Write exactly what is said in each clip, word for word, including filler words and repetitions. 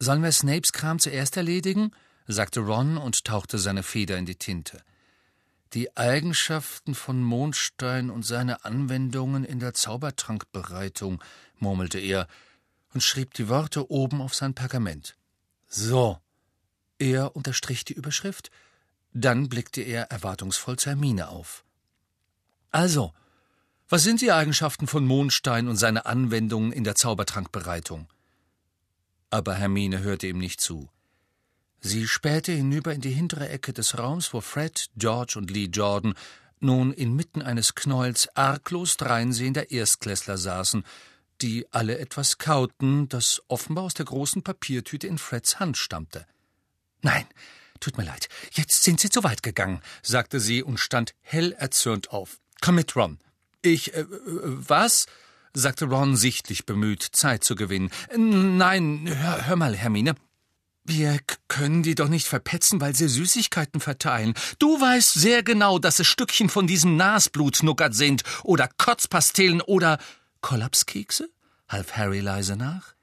»Sollen wir Snapes Kram zuerst erledigen?« sagte Ron und tauchte seine Feder in die Tinte. »Die Eigenschaften von Mondstein und seine Anwendungen in der Zaubertrankbereitung«, murmelte er und schrieb die Worte oben auf sein Pergament. »So.« Er unterstrich die Überschrift, dann blickte er erwartungsvoll zur Hermine auf. »Also, was sind die Eigenschaften von Mondstein und seine Anwendungen in der Zaubertrankbereitung?« Aber Hermine hörte ihm nicht zu. Sie spähte hinüber in die hintere Ecke des Raums, wo Fred, George und Lee Jordan nun inmitten eines Knäuels arglos dreinsehender Erstklässler saßen, die alle etwas kauten, das offenbar aus der großen Papiertüte in Freds Hand stammte. »Nein, tut mir leid, jetzt sind Sie zu weit gegangen«, sagte sie und stand hell erzürnt auf. »Komm mit, Ron.« »Ich, äh, was?« sagte Ron, sichtlich bemüht, Zeit zu gewinnen. »Nein, hör, hör mal, Hermine. Wir können die doch nicht verpetzen, weil sie Süßigkeiten verteilen. Du weißt sehr genau, dass es Stückchen von diesem Nasblut-Nougat sind oder Kotzpastillen oder Kollapskekse?« half Harry leise nach.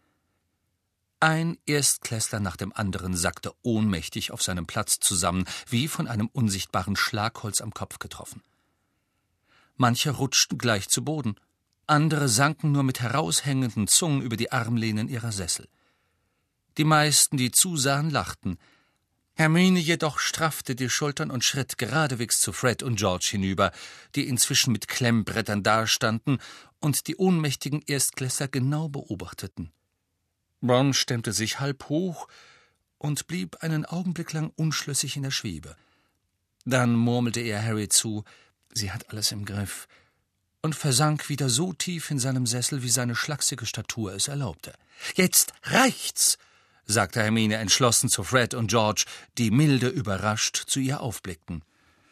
Ein Erstklässler nach dem anderen sackte ohnmächtig auf seinem Platz zusammen, wie von einem unsichtbaren Schlagholz am Kopf getroffen. Manche rutschten gleich zu Boden, andere sanken nur mit heraushängenden Zungen über die Armlehnen ihrer Sessel. Die meisten, die zusahen, lachten. Hermine jedoch straffte die Schultern und schritt geradewegs zu Fred und George hinüber, die inzwischen mit Klemmbrettern dastanden und die ohnmächtigen Erstklässler genau beobachteten. Ron stemmte sich halb hoch und blieb einen Augenblick lang unschlüssig in der Schwebe. Dann murmelte er Harry zu, sie hat alles im Griff, und versank wieder so tief in seinem Sessel, wie seine schlachsige Statur es erlaubte. »Jetzt reicht's«, sagte Hermine entschlossen zu Fred und George, die milde überrascht zu ihr aufblickten.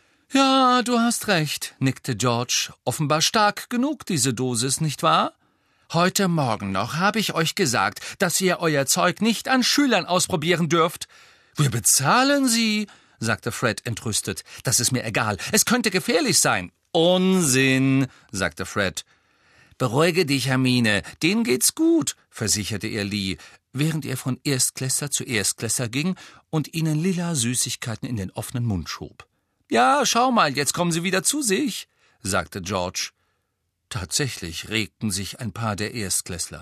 »Ja, du hast recht«, nickte George. »Offenbar stark genug, diese Dosis, nicht wahr? Heute Morgen noch habe ich euch gesagt, dass ihr euer Zeug nicht an Schülern ausprobieren dürft.« »Wir bezahlen sie«, sagte Fred entrüstet. »Das ist mir egal. Es könnte gefährlich sein.« »Unsinn«, sagte Fred. »Beruhige dich, Hermine, denen geht's gut«, versicherte er Lee, während er von Erstklässler zu Erstklässler ging und ihnen lila Süßigkeiten in den offenen Mund schob. »Ja, schau mal, jetzt kommen sie wieder zu sich«, sagte George. Tatsächlich regten sich ein paar der Erstklässler.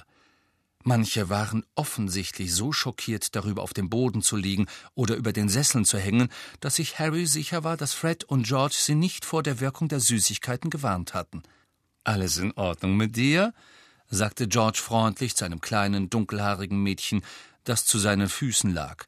Manche waren offensichtlich so schockiert darüber, auf dem Boden zu liegen oder über den Sesseln zu hängen, dass sich Harry sicher war, dass Fred und George sie nicht vor der Wirkung der Süßigkeiten gewarnt hatten. »Alles in Ordnung mit dir?« sagte George freundlich zu einem kleinen, dunkelhaarigen Mädchen, das zu seinen Füßen lag.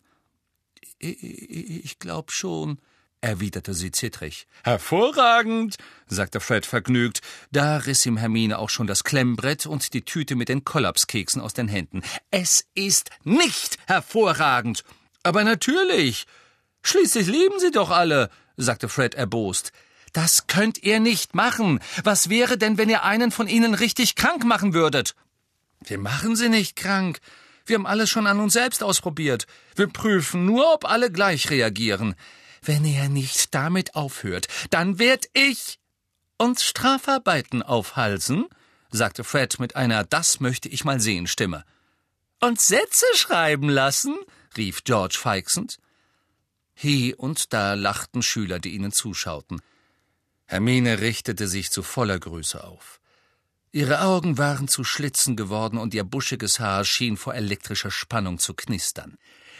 »Ich, ich glaub schon«, erwiderte sie zittrig. »Hervorragend«, sagte Fred vergnügt. Da riss ihm Hermine auch schon das Klemmbrett und die Tüte mit den Kollapskeksen aus den Händen. »Es ist nicht hervorragend!« »Aber natürlich! Schließlich lieben sie doch alle«, sagte Fred erbost. »Das könnt ihr nicht machen. Was wäre denn, wenn ihr einen von ihnen richtig krank machen würdet?« »Wir machen sie nicht krank. Wir haben alles schon an uns selbst ausprobiert. Wir prüfen nur, ob alle gleich reagieren. Wenn ihr nicht damit aufhört, dann werd ich uns Strafarbeiten aufhalsen«, sagte Fred mit einer »Das-möchte-ich-mal-sehen«-Stimme. »Und Sätze schreiben lassen«, rief George feixend. Hie und da lachten Schüler, die ihnen zuschauten. Hermine richtete sich zu voller Größe auf. Ihre Augen waren zu Schlitzen geworden und ihr buschiges Haar schien vor elektrischer Spannung zu knistern.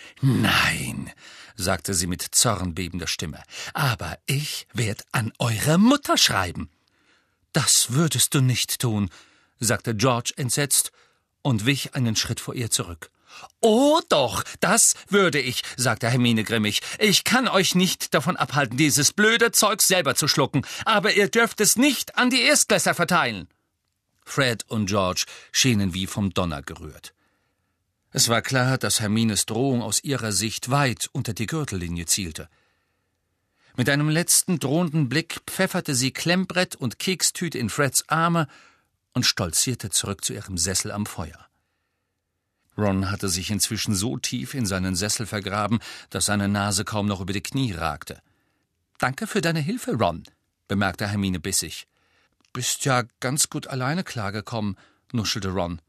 »Nein«, sagte sie mit zornbebender Stimme, »aber ich werd an eure Mutter schreiben.« »Das würdest du nicht tun«, sagte George entsetzt und wich einen Schritt vor ihr zurück. »Oh doch, das würde ich«, sagte Hermine grimmig. »Ich kann euch nicht davon abhalten, dieses blöde Zeug selber zu schlucken, aber ihr dürft es nicht an die Erstklässler verteilen.« Fred und George schienen wie vom Donner gerührt. Es war klar, dass Hermines Drohung aus ihrer Sicht weit unter die Gürtellinie zielte. Mit einem letzten drohenden Blick pfefferte sie Klemmbrett und Kekstüte in Freds Arme und stolzierte zurück zu ihrem Sessel am Feuer. Ron hatte sich inzwischen so tief in seinen Sessel vergraben, dass seine Nase kaum noch über die Knie ragte. »Danke für deine Hilfe, Ron«, bemerkte Hermine bissig. »Bist ja ganz gut alleine klargekommen«, nuschelte Ron.